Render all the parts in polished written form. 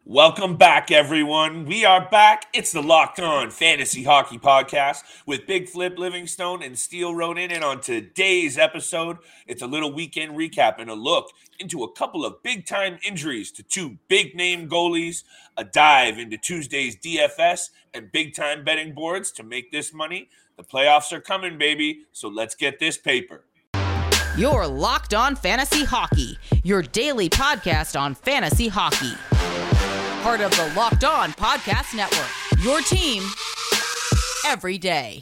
Welcome back, everyone. We are back. It's the Locked On Fantasy Hockey Podcast with Big Flip Livingstone and Steele Ronan. And on today's episode, it's a little weekend recap and a look into a couple of big-time injuries to two big-name goalies, a dive into Tuesday's DFS and big-time betting boards to make this money. The playoffs are coming, baby, so let's get this paper. You're Locked On Fantasy Hockey, your daily podcast on fantasy hockey. Part of the Locked On Podcast Network, your team every day.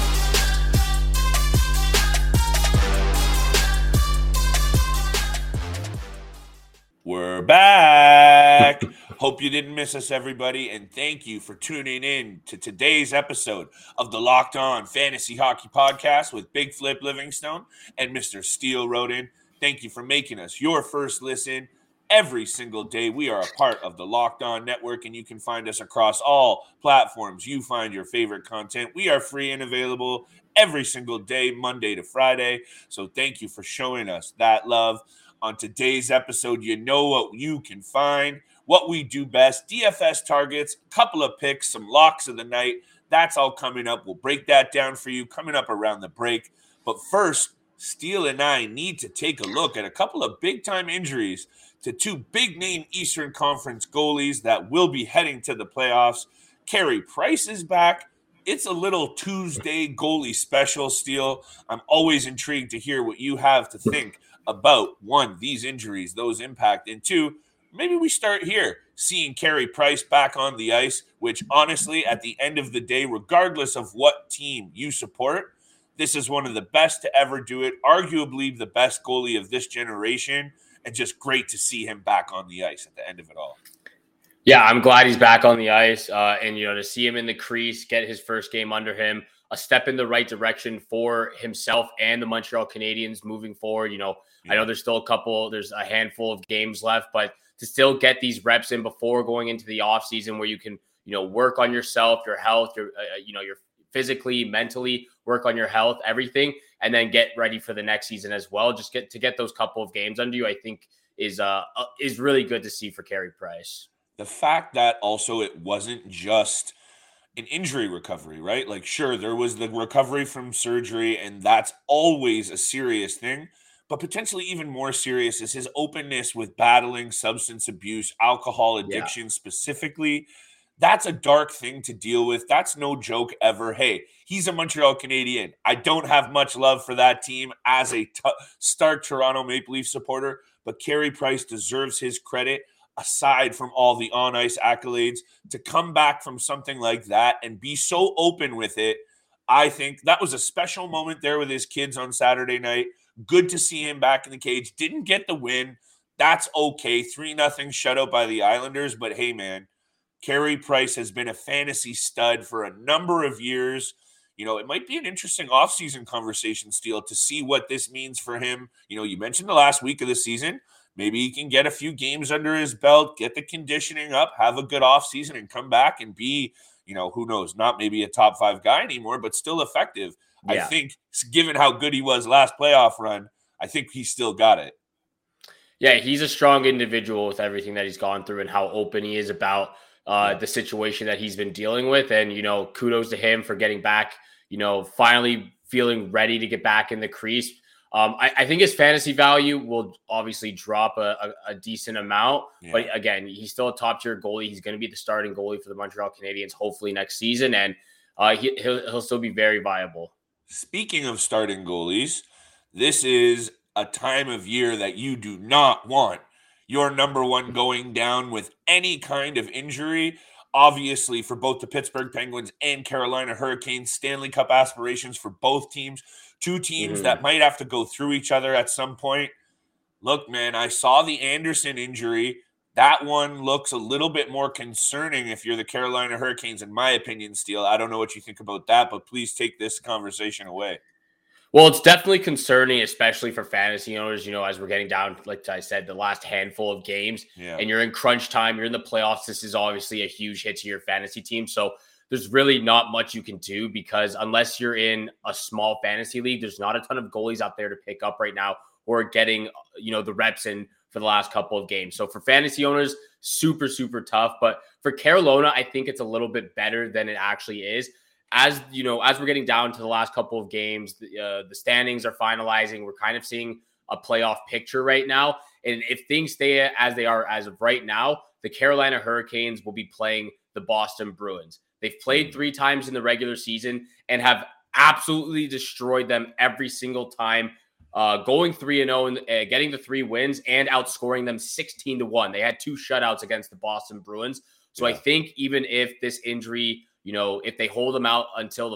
We're back. Hope you didn't miss us, everybody, and thank you for tuning in to today's episode of the Locked On Fantasy Hockey Podcast with Big Flip Livingstone and Mr. Steele Roden. Thank you for making us your first listen every single day. We are a part of the Locked On Network, and you can find us across all platforms. You find your favorite content. We are free and available every single day, Monday to Friday. So thank you for showing us that love. On today's episode, you know what you can find, what we do best, DFS targets, a couple of picks, some locks of the night. That's all coming up. We'll break that down for you coming up around the break. But first, Steele and I need to take a look at a couple of big-time injuries to two big-name Eastern Conference goalies that will be heading to the playoffs. Carey Price is back. It's a little Tuesday goalie special, Steele. I'm always intrigued to hear what you have to think about, one, these injuries, those impact, and two, maybe we start here, seeing Carey Price back on the ice, which honestly, at the end of the day, regardless of what team you support, this is one of the best to ever do it, arguably the best goalie of this generation, and just great to see him back on the ice at the end of it all. Yeah, I'm glad he's back on the ice, and to see him in the crease, get his first game under him, a step in the right direction for himself and the Montreal Canadiens moving forward. I know there's a handful of games left, but to still get these reps in before going into the offseason where you can, work on yourself, your health, your physically, mentally, work on your health, everything, and then get ready for the next season as well. Just get those couple of games under you, I think is really good to see for Carey Price. The fact that also it wasn't just an injury recovery, right? Like, sure, there was the recovery from surgery, and that's always a serious thing. But potentially even more serious is his openness with battling substance abuse, alcohol addiction specifically. That's a dark thing to deal with. That's no joke ever. Hey, he's a Montreal Canadien. I don't have much love for that team as a stark Toronto Maple Leaf supporter, but Carey Price deserves his credit. Aside from all the on-ice accolades, to come back from something like that and be so open with it, I think that was a special moment there with his kids on Saturday night. Good to see him back in the cage. Didn't get the win. That's okay. 3-0 shutout by the Islanders. But hey, man, Carey Price has been a fantasy stud for a number of years. It might be an interesting offseason conversation, Steele, to see what this means for him. You mentioned the last week of the season. Maybe he can get a few games under his belt, get the conditioning up, have a good offseason, and come back and be, who knows, not maybe a top 5 guy anymore, but still effective. Yeah. I think, given how good he was last playoff run, I think he still got it. Yeah, he's a strong individual with everything that he's gone through and how open he is about the situation that he's been dealing with. And, kudos to him for getting back, finally feeling ready to get back in the crease. I think his fantasy value will obviously drop a decent amount, but again, he's still a top tier goalie. He's going to be the starting goalie for the Montreal Canadiens, hopefully next season, and he'll still be very viable. Speaking of starting goalies, this is a time of year that you do not want your number one going down with any kind of injury. Obviously, for both the Pittsburgh Penguins and Carolina Hurricanes, Stanley Cup aspirations for both teams. Two teams that might have to go through each other at some point. Look, man, I saw the Anderson injury. That one looks a little bit more concerning if you're the Carolina Hurricanes, in my opinion, Steele. I don't know what you think about that, but please take this conversation away. Well, it's definitely concerning, especially for fantasy owners, as we're getting down, like I said, the last handful of games, and you're in crunch time, you're in the playoffs. This is obviously a huge hit to your fantasy team. So there's really not much you can do because unless you're in a small fantasy league, there's not a ton of goalies out there to pick up right now or getting, the reps and for the last couple of games. So for fantasy owners, super, super tough. But for Carolina, I think it's a little bit better than it actually is. As you know, as we're getting down to the last couple of games, the standings are finalizing. We're kind of seeing a playoff picture right now. And if things stay as they are as of right now, the Carolina Hurricanes will be playing the Boston Bruins. They've played 3 times in the regular season and have absolutely destroyed them every single time, going 3-0 and getting the 3 wins and outscoring them 16-1. They had 2 shutouts against the Boston Bruins. So I think even if this injury, if they hold them out until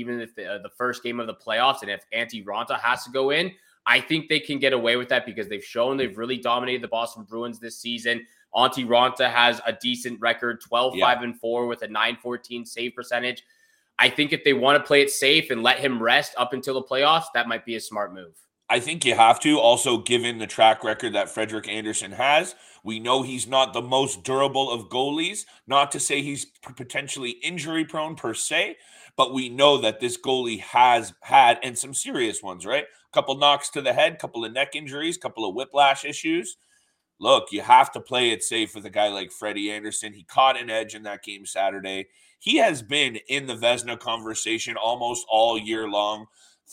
the first game of the playoffs, and if Antti Raanta has to go in, I think they can get away with that because they've shown they've really dominated the Boston Bruins this season. Antti Raanta has a decent record, 12-5-4 with a .914 save percentage. I think if they want to play it safe and let him rest up until the playoffs, that might be a smart move. I think you have to. Also, given the track record that Frederik Andersen has, we know he's not the most durable of goalies. Not to say he's potentially injury prone per se, but we know that this goalie has had, and some serious ones, right? A couple knocks to the head, couple of neck injuries, couple of whiplash issues. Look, you have to play it safe with a guy like Freddie Andersen. He caught an edge in that game Saturday. He has been in the Vezina conversation almost all year long.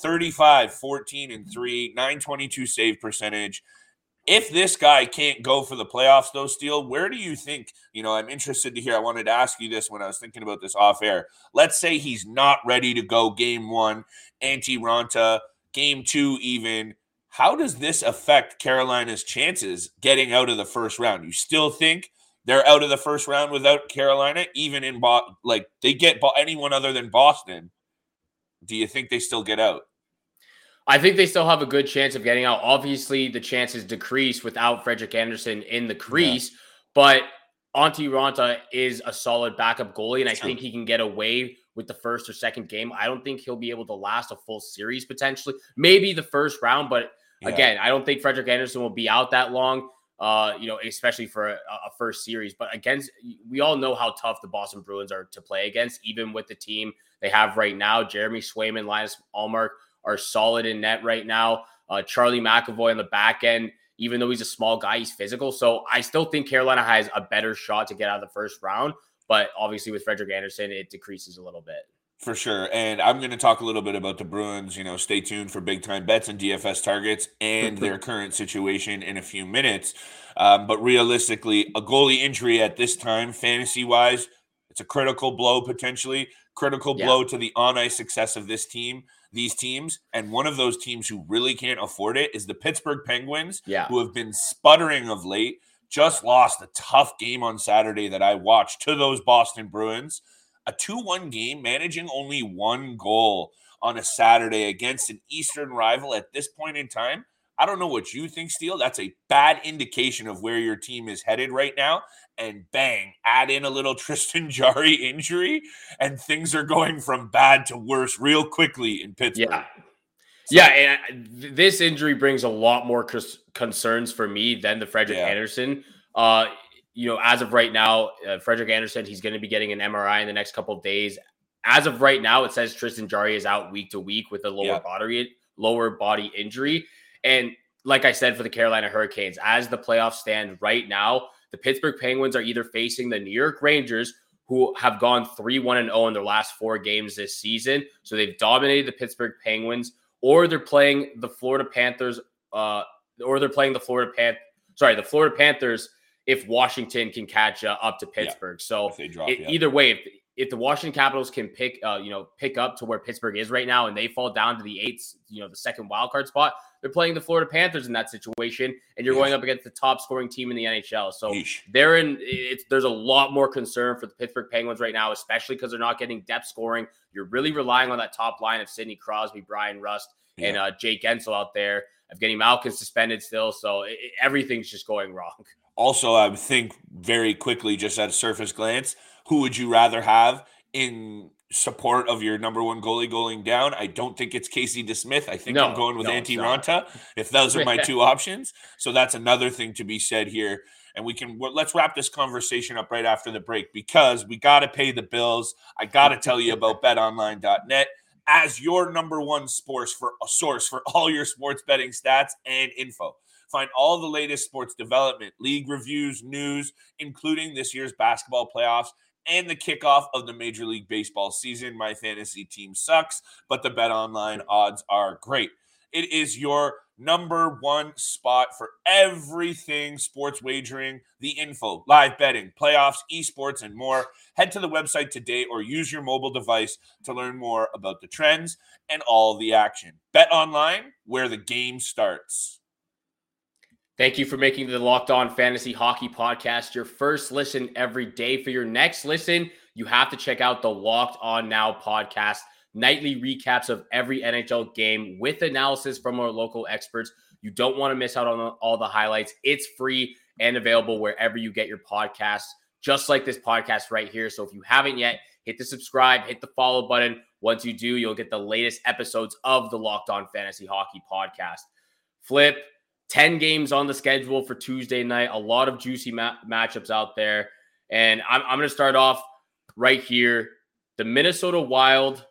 35, 14, and 3, .922 save percentage. If this guy can't go for the playoffs, though, Steele, where do you think, I'm interested to hear. I wanted to ask you this when I was thinking about this off air. Let's say he's not ready to go game 1, Antti Raanta, game 2 even. How does this affect Carolina's chances getting out of the first round? You still think they're out of the first round without Carolina, even in they get anyone other than Boston? Do you think they still get out? I think they still have a good chance of getting out. Obviously, the chances decrease without Frederik Andersen in the crease, but Antti Raanta is a solid backup goalie, and I think he can get away with the first or second game. I don't think he'll be able to last a full series potentially. Maybe the first round, but again, I don't think Frederik Andersen will be out that long, especially for a first series. But we all know how tough the Boston Bruins are to play against, even with the team they have right now. Jeremy Swayman, Linus Ullmark are solid in net right now. Charlie McAvoy on the back end, even though he's a small guy, he's physical. So I still think Carolina has a better shot to get out of the first round. But obviously with Frederik Andersen, it decreases a little bit. For sure. And I'm going to talk a little bit about the Bruins. Stay tuned for big time bets and DFS targets and their current situation in a few minutes. But realistically, a goalie injury at this time, fantasy wise, it's a critical blow potentially. Critical blow to the on-ice success of these teams. And one of those teams who really can't afford it is the Pittsburgh Penguins, who have been sputtering of late. Just lost a tough game on Saturday that I watched to those Boston Bruins. A 2-1 game, managing only 1 goal on a Saturday against an Eastern rival at this point in time. I don't know what you think, Steele. That's a bad indication of where your team is headed right now. And bang, add in a little Tristan Jarry injury, and things are going from bad to worse real quickly in Pittsburgh. And this injury brings a lot more concerns for me than the Frederik Andersen. As of right now, Frederik Andersen, he's going to be getting an MRI in the next couple of days. As of right now, it says Tristan Jarry is out week to week with a lower body injury. And like I said, for the Carolina Hurricanes, as the playoffs stand right now, the Pittsburgh Penguins are either facing the New York Rangers, who have gone 3-1-0 in their last 4 games this season. So they've dominated the Pittsburgh Penguins, or they're playing the Florida Panthers, the Florida Panthers if Washington can catch up to Pittsburgh. So either way, if the Washington Capitals can pick up to where Pittsburgh is right now and they fall down to the 8th, the second wildcard spot, they're playing the Florida Panthers in that situation, and you're going up against the top scoring team in the NHL. So there's a lot more concern for the Pittsburgh Penguins right now, especially because they're not getting depth scoring. You're really relying on that top line of Sidney Crosby, Brian Rust, and Jake Gensel out there. Evgeny Malkin suspended still, so everything's just going wrong. Also, I would think very quickly, just at a surface glance, who would you rather have in support of your number one goalie going down? I don't think it's Casey DeSmith. I think I'm going with Antti Raanta, if those are my 2 options. So that's another thing to be said here. And let's wrap this conversation up right after the break, because we got to pay the bills. I got to tell you about betonline.net as your number one source for all your sports betting stats and info. Find all the latest sports development, league reviews, news, including this year's basketball playoffs and the kickoff of the Major League Baseball season. My fantasy team sucks, but the BetOnline odds are great. It is your number one spot for everything sports wagering, the info, live betting, playoffs, esports, and more. Head to the website today or use your mobile device to learn more about the trends and all the action. BetOnline, where the game starts. Thank you for making the Locked On Fantasy Hockey Podcast your first listen every day. For your next listen, you have to check out the Locked On Now podcast. Nightly recaps of every NHL game with analysis from our local experts. You don't want to miss out on all the highlights. It's free and available wherever you get your podcasts, just like this podcast right here. So if you haven't yet, hit the subscribe, hit the follow button. Once you do, you'll get the latest episodes of the Locked On Fantasy Hockey Podcast. Flip, 10 games on the schedule for Tuesday night. A lot of juicy matchups out there. And I'm going to start off right here. The Minnesota Wild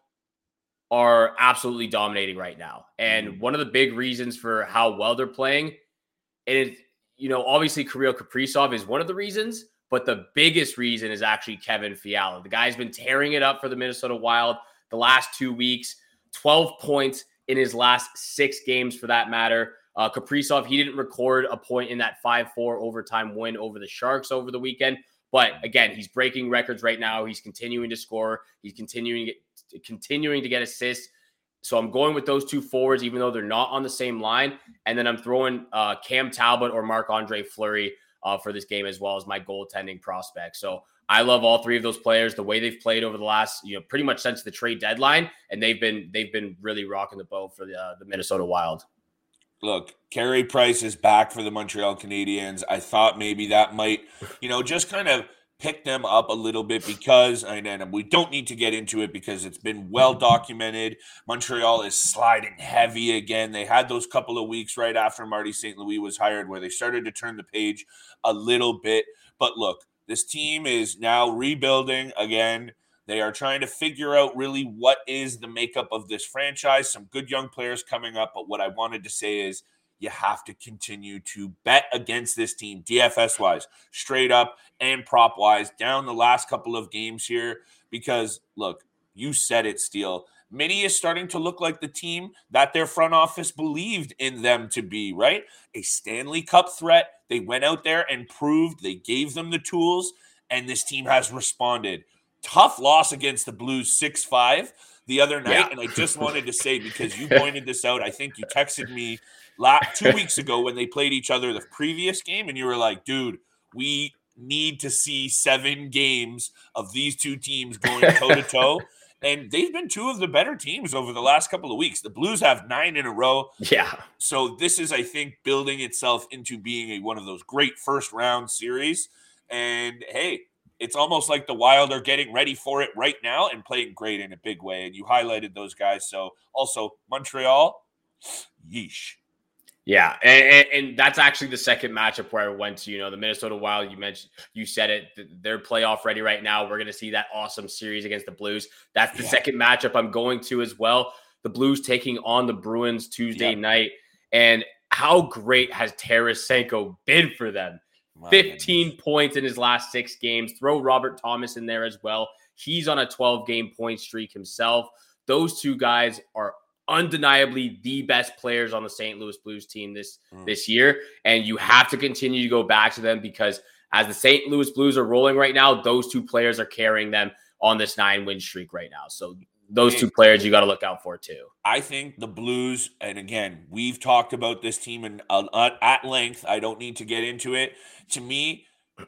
are absolutely dominating right now. And one of the big reasons for how well they're playing, and obviously Kirill Kaprizov is one of the reasons, but the biggest reason is actually Kevin Fiala. The guy's been tearing it up for the Minnesota Wild the last 2 weeks, 12 points in his last 6 games for that matter. Kaprizov, he didn't record a point in that 5-4 overtime win over the Sharks over the weekend. But again, he's breaking records right now. He's continuing to score. He's continuing to get assists. So I'm going with those two forwards, even though they're not on the same line. And then I'm throwing Cam Talbot or Marc-Andre Fleury for this game as well as my goaltending prospect. So I love all three of those players, the way they've played over the last, pretty much since the trade deadline. And they've been really rocking the boat for the Minnesota Wild. Look, Carey Price is back for the Montreal Canadiens. I thought maybe that might, just kind of pick them up a little bit because, and we don't need to get into it because it's been well documented. Montreal is sliding heavy again. They had those couple of weeks right after Marty St. Louis was hired where they started to turn the page a little bit. But look, this team is now rebuilding again. They are trying to figure out really what is the makeup of this franchise. Some good young players coming up. But what I wanted to say is you have to continue to bet against this team, DFS-wise, straight up and prop-wise, down the last couple of games here. Because, look, you said it, Steele. Mini is starting to look like the team that their front office believed in them to be, right? A Stanley Cup threat. They went out there and proved they gave them the tools, and this team has responded. Tough loss against the Blues 6-5 the other night. Yeah. And I just wanted to say, because you pointed this out, I think you texted me 2 weeks ago when they played each other the previous game, and you were like, dude, we need to see 7 games of these two teams going toe-to-toe. And they've been two of the better teams over the last couple of weeks. The Blues have 9 in a row. Yeah. So this is, I think, building itself into being one of those great first-round series. And, hey, it's almost like the Wild are getting ready for it right now and playing great in a big way. And you highlighted those guys. So also Montreal, yeesh. Yeah, and that's actually the second matchup where I went to, the Minnesota Wild. You said it, they're playoff ready right now. We're going to see that awesome series against the Blues. That's the second matchup I'm going to as well. The Blues taking on the Bruins Tuesday night. And how great has Tarasenko been for them? 15 points in his last 6 games. Throw Robert Thomas in there as well. He's on a 12-game point streak himself. Those two guys are undeniably the best players on the St. Louis Blues team this year. And you have to continue to go back to them because as the St. Louis Blues are rolling right now, those two players are carrying them on this 9-win streak right now. So those two players you got to look out for too. I think the Blues, and again, we've talked about this team at length. I don't need to get into it. To me,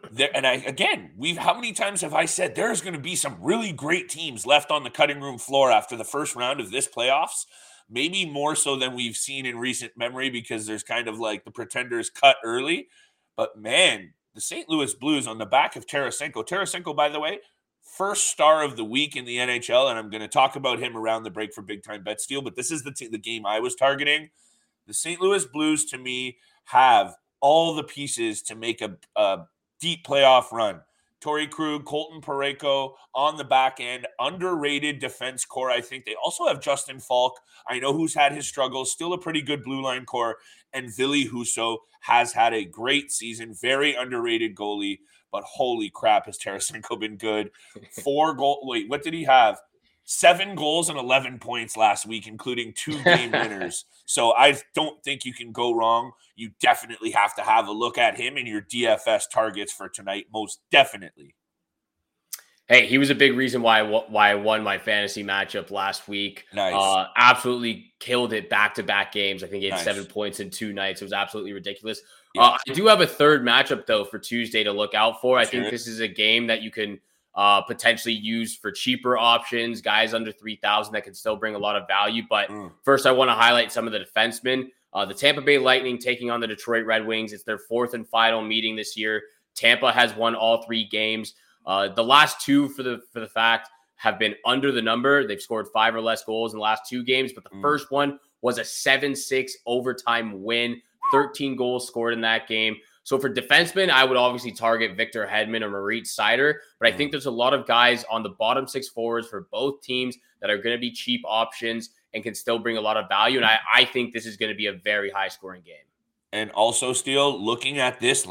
how many times have I said there's going to be some really great teams left on the cutting room floor after the first round of this playoffs? Maybe more so than we've seen in recent memory because there's kind of like the pretenders cut early. But man, the St. Louis Blues on the back of Tarasenko. Tarasenko, by the way, first star of the week in the NHL, and I'm going to talk about him around the break for Big Time Bet Steal, but this is the game I was targeting. The St. Louis Blues, to me, have all the pieces to make a deep playoff run. Torrey Krug, Colton Parayko on the back end, underrated defense core. I think they also have Justin Falk. I know who's had his struggles, still a pretty good blue line core. And Ville Husso has had a great season, very underrated goalie. But holy crap, has Tarasenko been good? 4 goals. Wait, what did he have? 7 goals and 11 points last week, including 2 game winners. So I don't think you can go wrong. You definitely have to have a look at him in your DFS targets for tonight, most definitely. Hey, he was a big reason why I won my fantasy matchup last week. Nice. Absolutely killed it back-to-back games. I think he had 7 points in 2 nights. It was absolutely ridiculous. Yeah. I do have a third matchup, though, for Tuesday to look out for. I think this is a game that you can potentially use for cheaper options, guys under 3,000 that can still bring a lot of value. But first, I want to highlight some of the defensemen. The Tampa Bay Lightning taking on the Detroit Red Wings. It's their 4th and final meeting this year. Tampa has won all 3 games. The last 2 for the fact have been under the number. They've scored 5 or less goals in the last 2 games, but the first one was a 7-6 overtime win, 13 goals scored in that game. So for defensemen, I would obviously target Victor Hedman or Moritz Seider, but I think there's a lot of guys on the bottom 6 forwards for both teams that are going to be cheap options and can still bring a lot of value. And I think this is going to be a very high scoring game. And also, Steele, looking at this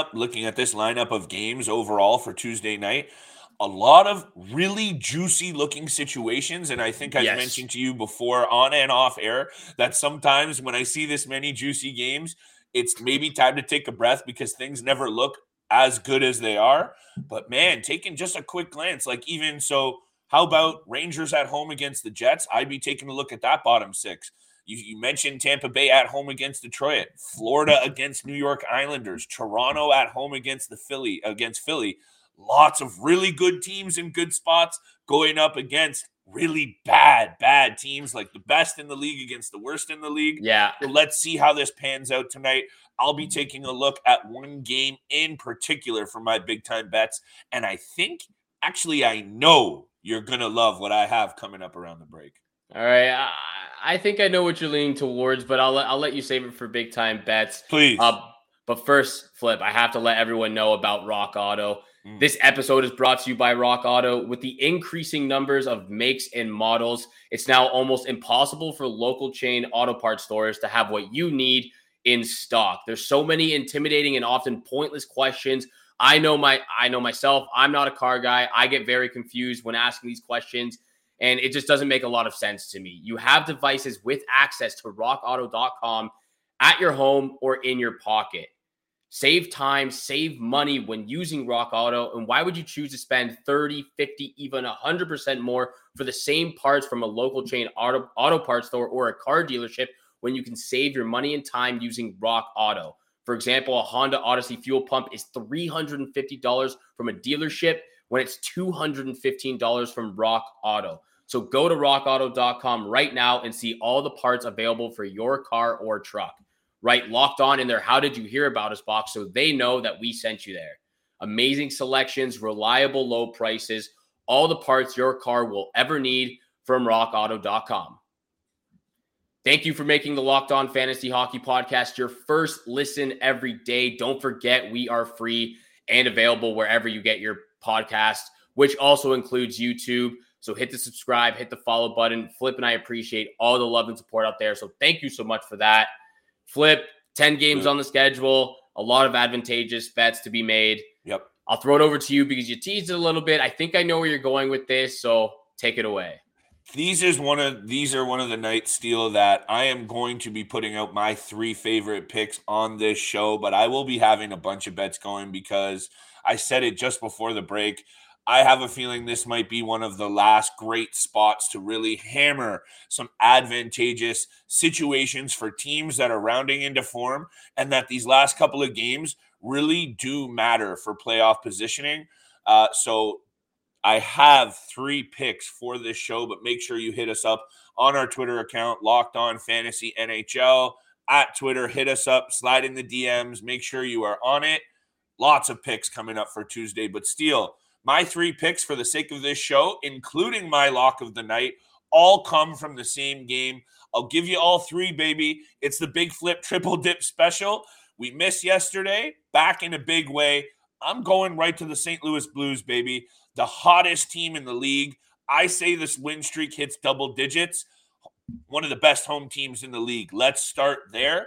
lineup of games overall for Tuesday night, a lot of really juicy looking situations. And I think I've mentioned to you before on and off air that sometimes when I see this many juicy games, it's maybe time to take a breath because things never look as good as they are. But man, taking just a quick glance, like even so, how about Rangers at home against the Jets? I'd be taking a look at that bottom 6. You mentioned Tampa Bay at home against Detroit, Florida against New York Islanders, Toronto at home against Philly. Lots of really good teams in good spots going up against really bad teams, like the best in the league against the worst in the league. Yeah. So let's see how this pans out tonight. I'll be taking a look at one game in particular for my big time bets. And I know you're going to love what I have coming up around the break. All right. I think I know what you're leaning towards, but I'll let you save it for big time bets. Please. But first, Flip, I have to let everyone know about Rock Auto. This episode is brought to you by Rock Auto. With the increasing numbers of makes and models, it's now almost impossible for local chain auto parts stores to have what you need in stock. There's so many intimidating and often pointless questions. I know myself. I'm not a car guy. I get very confused when asking these questions, and it just doesn't make a lot of sense to me. You have devices with access to rockauto.com at your home or in your pocket. Save time, save money when using Rock Auto. And why would you choose to spend 30, 50, even 100% more for the same parts from a local chain auto parts store or a car dealership when you can save your money and time using Rock Auto? For example, a Honda Odyssey fuel pump is $350 from a dealership when it's $215 from Rock Auto. So go to rockauto.com right now and see all the parts available for your car or truck. Right, Locked On in their How Did You Hear About Us box so they know that we sent you there. Amazing selections, reliable low prices, all the parts your car will ever need from rockauto.com. Thank you for making the Locked On Fantasy Hockey Podcast your first listen every day. Don't forget, we are free and available wherever you get your podcasts, which also includes YouTube. So hit the subscribe, hit the follow button. Flip and I appreciate all the love and support out there. So thank you so much for that. Flip, 10 games on the schedule, a lot of advantageous bets to be made. Yep. I'll throw it over to you because you teased it a little bit. I think I know where you're going with this, so take it away. These are one of the nights, Steele, that I am going to be putting out my 3 favorite picks on this show, but I will be having a bunch of bets going because I said it just before the break. I have a feeling this might be one of the last great spots to really hammer some advantageous situations for teams that are rounding into form, and that these last couple of games really do matter for playoff positioning. So I have 3 picks for this show, but make sure you hit us up on our Twitter account, Locked On Fantasy NHL. At Twitter, hit us up, slide in the DMs, make sure you are on it. Lots of picks coming up for Tuesday, but Steele, my 3 picks for the sake of this show, including my lock of the night, all come from the same game. I'll give you all 3, baby. It's the Big Flip Triple Dip Special. We missed yesterday, back in a big way. I'm going right to the St. Louis Blues, baby. The hottest team in the league. I say this win streak hits double digits. One of the best home teams in the league. Let's start there.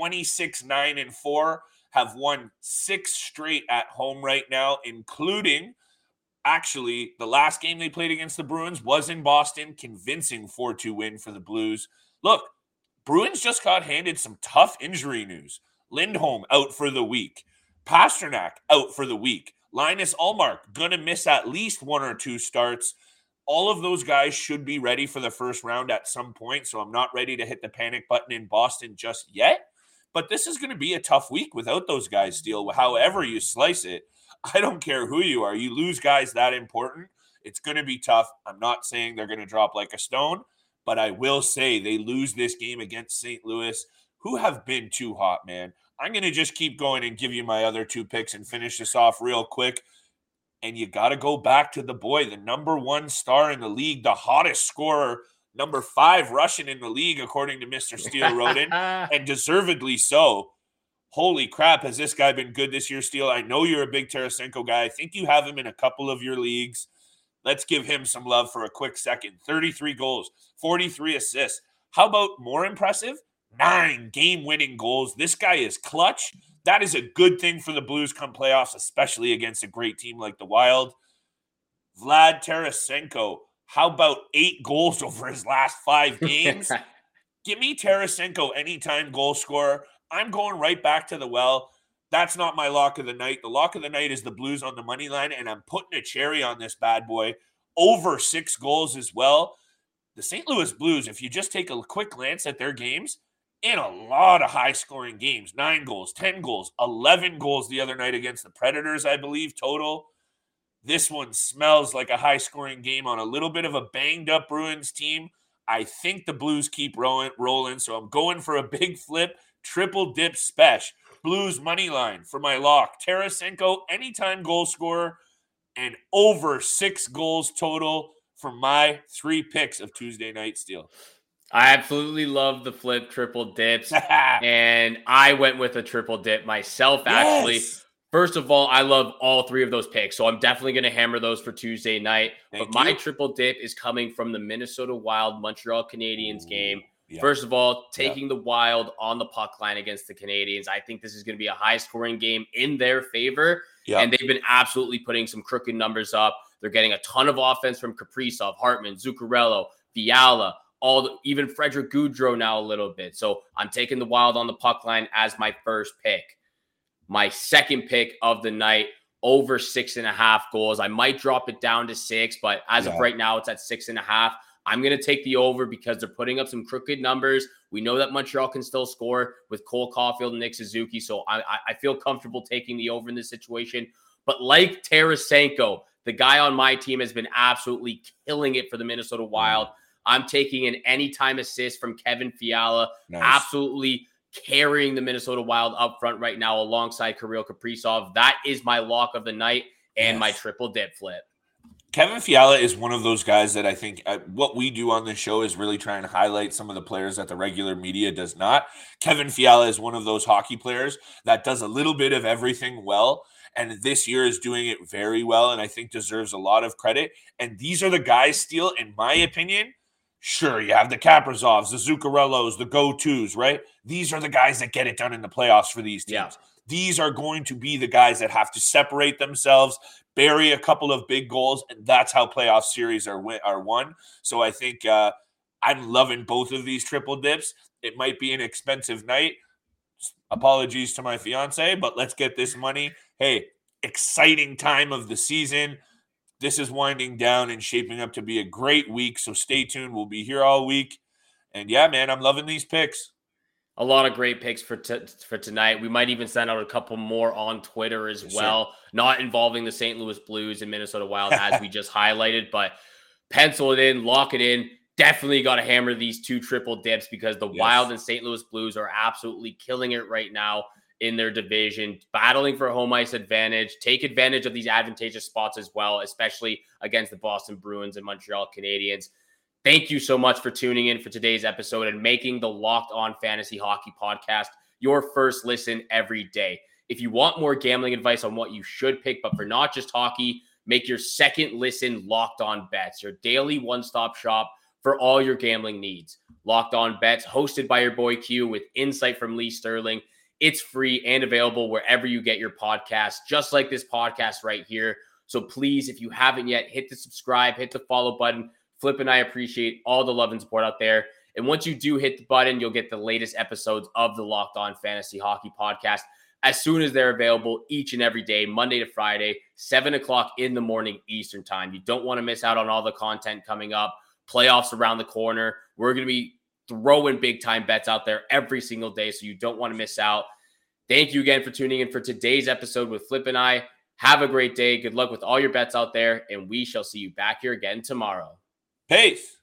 26-9-4, have won 6 straight at home right now, including actually the last game they played against the Bruins was in Boston. Convincing 4-2 win for the Blues. Look, Bruins just got handed some tough injury news. Lindholm out for the week. Pasternak out for the week. Linus Ullmark going to miss at least 1 or 2 starts. All of those guys should be ready for the first round at some point, so I'm not ready to hit the panic button in Boston just yet. But this is going to be a tough week without those guys, Steele. However you slice it, I don't care who you are. You lose guys that important, it's going to be tough. I'm not saying they're going to drop like a stone, but I will say they lose this game against St. Louis, who have been too hot, man. I'm going to just keep going and give you my other 2 picks and finish this off real quick. And you got to go back to the boy, the number 1 star in the league, the hottest scorer, number 5 Russian in the league, according to Mr. Steele Roden, and deservedly so. Holy crap, has this guy been good this year, Steele? I know you're a big Tarasenko guy. I think you have him in a couple of your leagues. Let's give him some love for a quick second. 33 goals, 43 assists. How about more impressive? 9 game-winning goals. This guy is clutch. That is a good thing for the Blues come playoffs, especially against a great team like the Wild. Vlad Tarasenko, how about 8 goals over his last 5 games? Give me Tarasenko anytime goal scorer. I'm going right back to the well. That's not my lock of the night. The lock of the night is the Blues on the money line, and I'm putting a cherry on this bad boy. Over 6 goals as well. The St. Louis Blues, if you just take a quick glance at their games, in a lot of high-scoring games, 9 goals, 10 goals, 11 goals the other night against the Predators, I believe, total. This one smells like a high-scoring game on a little bit of a banged-up Bruins team. I think the Blues keep rolling, so I'm going for a big flip, triple dip special. Blues money line for my lock. Tarasenko, anytime goal scorer, and over 6 goals total for my 3 picks of Tuesday Night Steele. I absolutely love the flip triple dips, and I went with a triple dip myself, actually. Yes. First of all, I love all 3 of those picks, so I'm definitely going to hammer those for Tuesday night. But my triple dip is coming from the Minnesota Wild Montreal Canadiens game. Yeah. First of all, taking the Wild on the puck line against the Canadiens. I think this is going to be a high-scoring game in their favor, and they've been absolutely putting some crooked numbers up. They're getting a ton of offense from Kaprizov, Hartman, Zuccarello, Fiala, even Frederick Gaudreau now a little bit. So I'm taking the Wild on the puck line as my first pick. My second pick of the night, over 6.5 goals. I might drop it down to 6, but as of right now, it's at 6.5. I'm going to take the over because they're putting up some crooked numbers. We know that Montreal can still score with Cole Caulfield and Nick Suzuki, so I feel comfortable taking the over in this situation. But like Tarasenko, the guy on my team has been absolutely killing it for the Minnesota Wild. I'm taking an anytime assist from Kevin Fiala, absolutely carrying the Minnesota Wild up front right now alongside Kirill Kaprizov. That is my lock of the night and my triple dip flip. Kevin Fiala is one of those guys that I think what we do on this show is really trying to highlight some of the players that the regular media does not. Kevin Fiala is one of those hockey players that does a little bit of everything well, and this year is doing it very well, and I think deserves a lot of credit. And these are the guys, Steele, in my opinion. Sure, you have the Kaprizovs, the Zuccarellos, the go-tos, right? These are the guys that get it done in the playoffs for these teams. Yeah. These are going to be the guys that have to separate themselves, bury a couple of big goals, and that's how playoff series are won. So I think I'm loving both of these triple dips. It might be an expensive night. Apologies to my fiance, but let's get this money. Hey, exciting time of the season. This is winding down and shaping up to be a great week, so stay tuned. We'll be here all week. And yeah, man, I'm loving these picks. A lot of great picks for tonight. We might even send out a couple more on Twitter as well, not involving the St. Louis Blues and Minnesota Wild as we just highlighted, but pencil it in, lock it in. Definitely got to hammer these 2 triple dips because the Wild and St. Louis Blues are absolutely killing it right now in their division, battling for home ice advantage. Take advantage of these advantageous spots as well, especially against the Boston Bruins and Montreal Canadiens. Thank you so much for tuning in for today's episode and making the Locked On Fantasy Hockey Podcast your first listen every day. If you want more gambling advice on what you should pick, but for not just hockey, make your second listen Locked On Bets, your daily one-stop shop for all your gambling needs. Locked On Bets, hosted by your boy Q with insight from Lee Sterling. It's free and available wherever you get your podcasts, just like this podcast right here. So please, if you haven't yet, hit the subscribe, hit the follow button. Flip and I appreciate all the love and support out there. And once you do hit the button, you'll get the latest episodes of the Locked On Fantasy Hockey Podcast as soon as they're available each and every day, Monday to Friday, 7 o'clock in the morning Eastern time. You don't want to miss out on all the content coming up. Playoffs around the corner. We're going to be throwing big-time bets out there every single day, so you don't want to miss out. Thank you again for tuning in for today's episode with Flip and I. Have a great day. Good luck with all your bets out there, and we shall see you back here again tomorrow. Peace.